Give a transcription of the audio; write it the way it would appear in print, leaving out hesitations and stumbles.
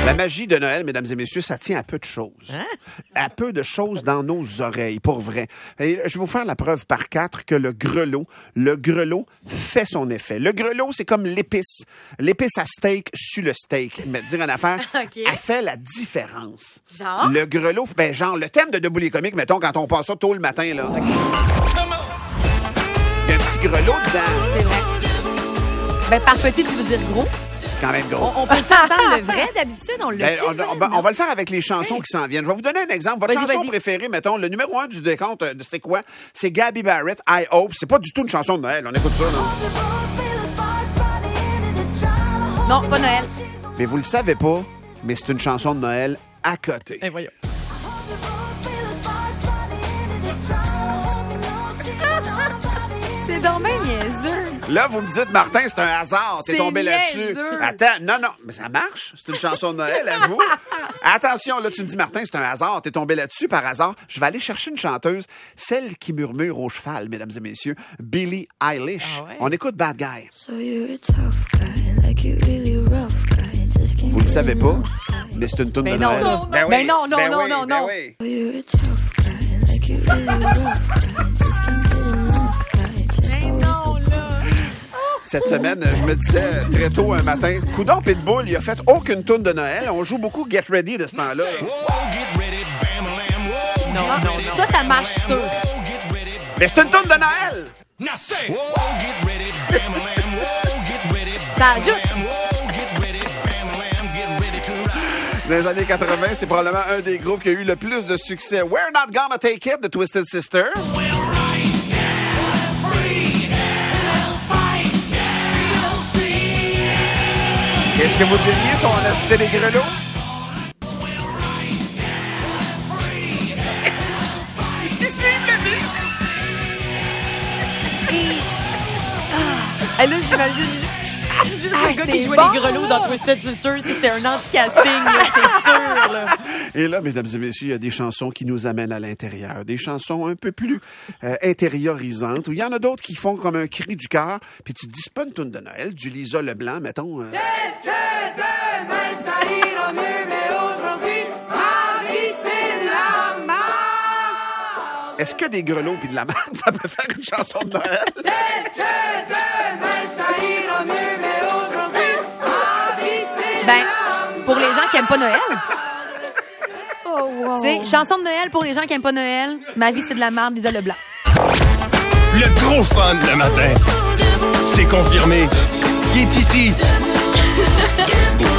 La magie de Noël, mesdames et messieurs, ça tient à peu de choses. Hein? À peu de choses dans nos oreilles, pour vrai. Et je vais vous faire la preuve par 4 que le grelot fait son effet. Le grelot, c'est comme l'épice. L'épice à steak sur le steak. Mais dire en affaire, OK. elle fait la différence. Genre? Le grelot, ben genre, le thème de Debout les comiques, mettons, quand on passe ça tôt le matin, là. Il y a un petit grelot dedans. C'est vrai. Ben, par petit, tu veux dire gros? Quand même gros. On peut-tu entendre le vrai d'habitude? On l'a Ben, on va le faire avec les chansons qui s'en viennent. Je vais vous donner un exemple. Votre Vas-y, chanson vas-y. préférée, mettons, le numéro 1 du décompte, c'est quoi? C'est Gabby Barrett, I Hope. C'est pas du tout une chanson de Noël. On écoute ça, non? Non, pas Noël. Mais vous le savez pas, mais c'est une chanson de Noël à côté. Eh, voyons. C'est donc bien niaiseux. Là, vous me dites, Martin, c'est un hasard. T'es C'est tombé là-dessus. niaiseux. Attends, non, mais ça marche. C'est une chanson de Noël, à vous. Attention, là, tu me dis, Martin, c'est un hasard. T'es tombé là-dessus par hasard. Je vais aller chercher une chanteuse, celle qui murmure au cheval, mesdames et messieurs, Billie Eilish. Ah ouais? On écoute Bad Guy. So you're a tough guy, like you really rough guy. Just can't Vous le get savez pas, enough guy. mais c'est une toune de Ben non, Noël. non, non. Ben oui, Ben non, non, ben non, oui, non, ben non. oui. So you're a tough guy, like you really rough guy. Just can't get enough guy. Just always so Cette semaine, je me disais très tôt un matin, coudonc Pitbull, il a fait aucune toune de Noël. On joue beaucoup Get Ready de ce temps-là. Non, non, non. Ça marche sûr. Mais c'est une toune de Noël! Ça ajoute. Dans les années 80, c'est probablement un des groupes qui a eu le plus de succès. We're Not Gonna Take It de Twisted Sister. Qu'est-ce que vous diriez si on ajoutait des grelots? Ils suivent le beat. Et là, j'imagine juste le gars qui c'est jouait bon, les grelots là. dans Twisted Sister. Si c'est un anti-casting, là, c'est sûr. Là. Et là, mesdames et messieurs, il y a des chansons qui nous amènent à l'intérieur. Des chansons un peu plus intériorisantes. Ou il y en a d'autres qui font comme un cri du cœur. Puis tu te dis, c'est pas une toune de Noël. Du Lisa Leblanc, mettons. Est-ce que des grelots puis de la merde, ça peut faire une chanson de Noël? Ben, pour les gens qui aiment pas Noël. Oh, wow. Tu sais, chanson de Noël pour les gens qui aiment pas Noël. Ma vie, c'est de la merde, Lisa Leblanc. Le gros fun le matin. C'est confirmé. Il est ici.